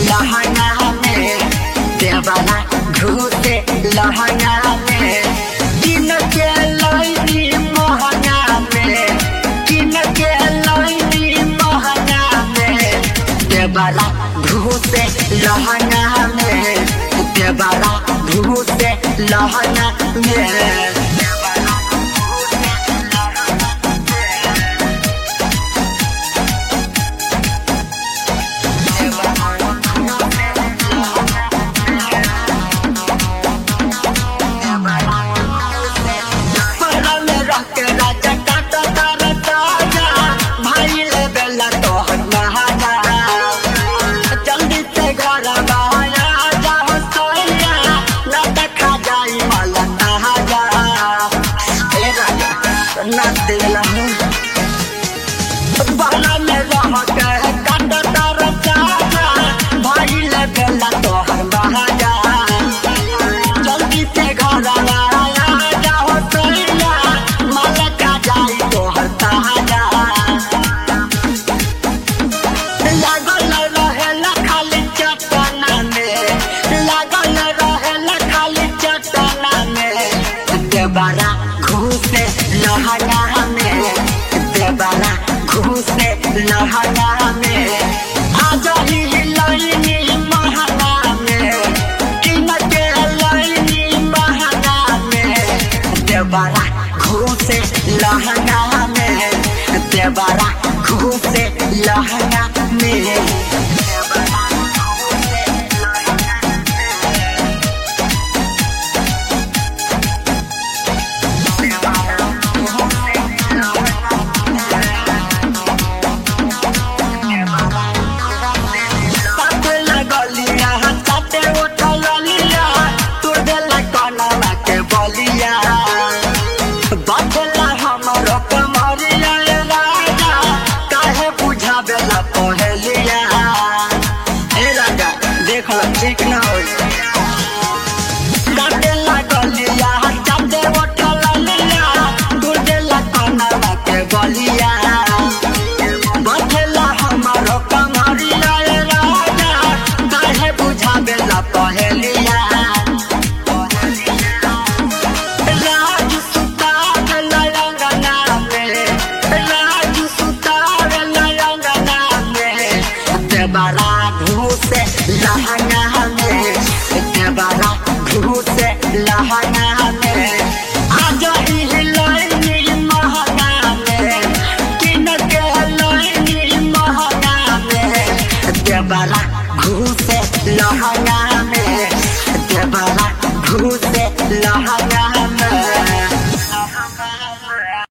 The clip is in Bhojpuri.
लहंगा में देवरा घुसे लहंगा में किन के लैनी महंगा में किन के लैनी महंगा में देवरा घुसे लहंगा में देवरा घुसे लहंगा में बाला में रह के काट तार चाचा भाई ले बेला तोहर बहाजा जल्दी से घर आया जाओ सैया माल का जाई तोहर ताजा लागल रहेला खाली चटना में लागल रहेला खाली चटना में देवरा घुसे लहंगा में देवरा घुसे लहंगा में आजा ही लैनी महंगा में किन के लैनी महंगा में देवरा घुसे लहंगा में देवरा घुसे लहंगा में बदला हमारो कमरिया राजा काहे बुझावेला पहलिया ए राजा देख ल ठीक ना होई काटे लागलिया चाटे उठल लिया दूर देला कनवा के बलिया बदला हमारो कमरिया राजा काहे बुझावेला पहलिया देवरा घुसे लहंगा में देवरा घुसे लहंगा